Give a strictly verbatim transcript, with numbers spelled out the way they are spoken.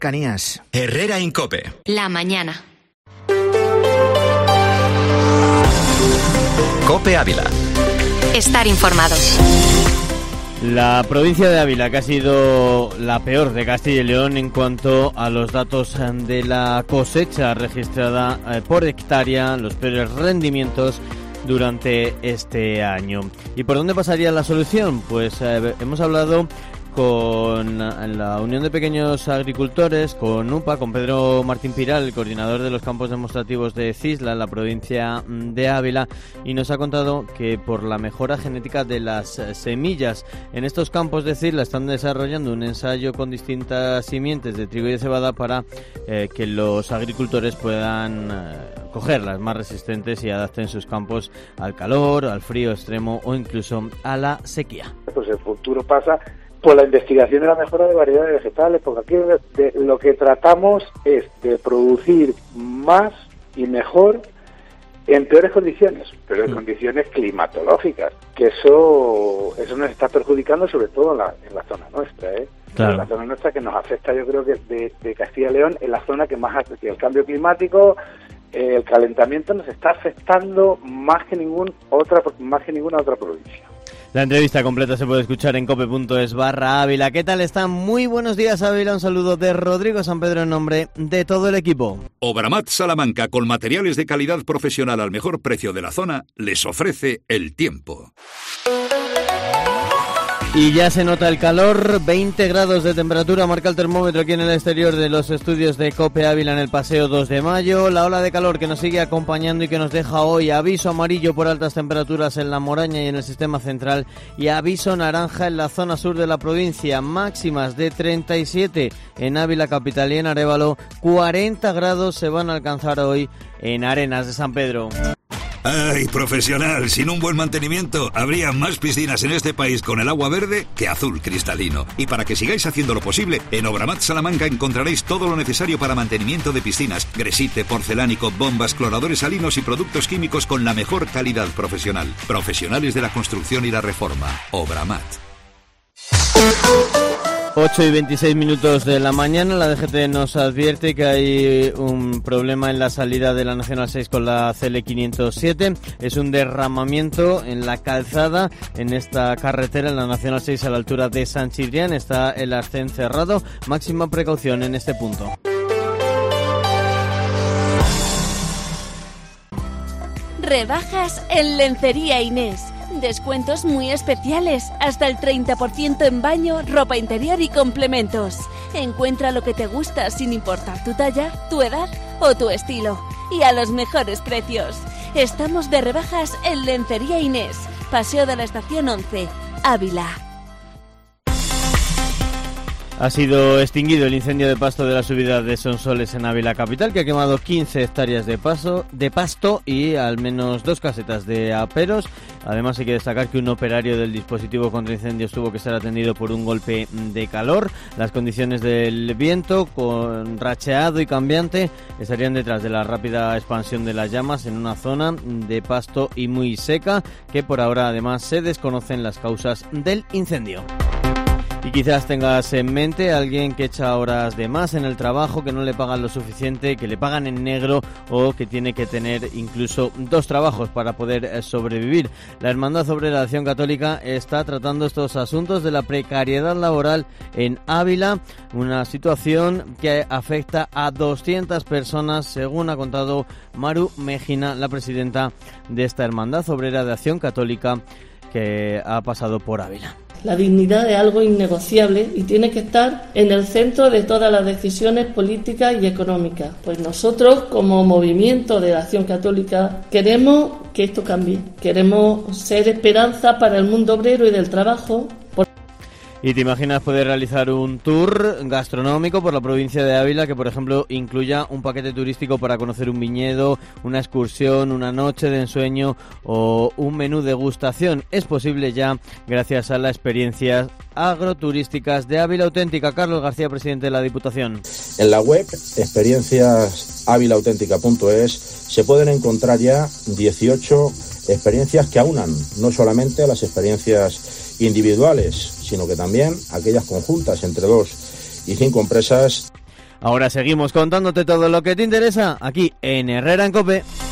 Canías. Herrera Incope. La mañana. Cope Ávila. Estar informados. La provincia de Ávila, que ha sido la peor de Castilla y León en cuanto a los datos de la cosecha registrada por hectárea, los peores rendimientos durante este año. ¿Y por dónde pasaría la solución? Pues eh, hemos hablado con la Unión de Pequeños Agricultores, con U P A, con Pedro Martín Piral, el coordinador de los campos demostrativos de Cisla, en la provincia de Ávila, y nos ha contado que por la mejora genética de las semillas en estos campos de Cisla están desarrollando un ensayo con distintas simientes de trigo y de cebada para eh, que los agricultores puedan eh, coger las más resistentes y adapten sus campos al calor, al frío extremo o incluso a la sequía. Pues el futuro pasa por la investigación y la mejora de variedades vegetales, porque aquí de, de, lo que tratamos es de producir más y mejor en peores condiciones, pero en mm. condiciones climatológicas, que eso eso nos está perjudicando sobre todo en la, en la zona nuestra, ¿eh? Claro. En la zona nuestra que nos afecta, yo creo que de, de Castilla y León, en la zona que más que el cambio climático, eh, el calentamiento nos está afectando más que ningún otra más que ninguna otra provincia. La entrevista completa se puede escuchar en cope.es barra Ávila. ¿Qué tal están? Muy buenos días, Ávila. Un saludo de Rodrigo San Pedro en nombre de todo el equipo. Obramat Salamanca, con materiales de calidad profesional al mejor precio de la zona, les ofrece el tiempo. Y ya se nota el calor, veinte grados de temperatura marca el termómetro aquí en el exterior de los estudios de Cope Ávila en el Paseo dos de mayo. La ola de calor que nos sigue acompañando y que nos deja hoy aviso amarillo por altas temperaturas en la Moraña y en el sistema central y aviso naranja en la zona sur de la provincia, máximas de treinta y siete en Ávila capital y en Arévalo, cuarenta grados se van a alcanzar hoy en Arenas de San Pedro. ¡Ay, profesional! Sin un buen mantenimiento, habría más piscinas en este país con el agua verde que azul cristalino. Y para que sigáis haciendo lo posible, en Obramat Salamanca encontraréis todo lo necesario para mantenimiento de piscinas: gresite, porcelánico, bombas, cloradores salinos y productos químicos con la mejor calidad profesional. Profesionales de la construcción y la reforma. Obramat. ocho y veintiséis minutos de la mañana, la D G T nos advierte que hay un problema en la salida de la Nacional seis con la C L quinientos siete. Es un derramamiento en la calzada, en esta carretera, en la Nacional seis a la altura de San Chirrián. Está el arcén cerrado. Máxima precaución en este punto. Rebajas en Lencería Inés. Descuentos muy especiales, hasta el treinta por ciento en baño, ropa interior y complementos. Encuentra lo que te gusta sin importar tu talla, tu edad o tu estilo. Y a los mejores precios. Estamos de rebajas en Lencería Inés, Paseo de la Estación once, Ávila. Ha sido extinguido el incendio de pasto de la subida de Sonsoles en Ávila capital, que ha quemado quince hectáreas de, paso, de pasto y al menos dos casetas de aperos. Además, hay que destacar que un operario del dispositivo contra incendios tuvo que ser atendido por un golpe de calor. Las condiciones del viento, con racheado y cambiante, estarían detrás de la rápida expansión de las llamas en una zona de pasto y muy seca, que por ahora además se desconocen las causas del incendio. Y quizás tengas en mente a alguien que echa horas de más en el trabajo, que no le pagan lo suficiente, que le pagan en negro o que tiene que tener incluso dos trabajos para poder sobrevivir. La Hermandad Obrera de Acción Católica está tratando estos asuntos de la precariedad laboral en Ávila, una situación que afecta a doscientas personas, según ha contado Maru Mejina, la presidenta de esta Hermandad Obrera de Acción Católica que ha pasado por Ávila. La dignidad es algo innegociable y tiene que estar en el centro de todas las decisiones políticas y económicas. Pues nosotros, como movimiento de Acción Católica, queremos que esto cambie. Queremos ser esperanza para el mundo obrero y del trabajo. ¿Y te imaginas poder realizar un tour gastronómico por la provincia de Ávila que, por ejemplo, incluya un paquete turístico para conocer un viñedo, una excursión, una noche de ensueño o un menú degustación? Es posible ya gracias a las experiencias agroturísticas de Ávila Auténtica. Carlos García, presidente de la Diputación. En la web experiencias ávila auténtica punto es se pueden encontrar ya dieciocho experiencias que aunan no solamente a las experiencias individuales, sino que también aquellas conjuntas entre dos y cinco empresas. Ahora seguimos contándote todo lo que te interesa aquí en Herrera en COPE.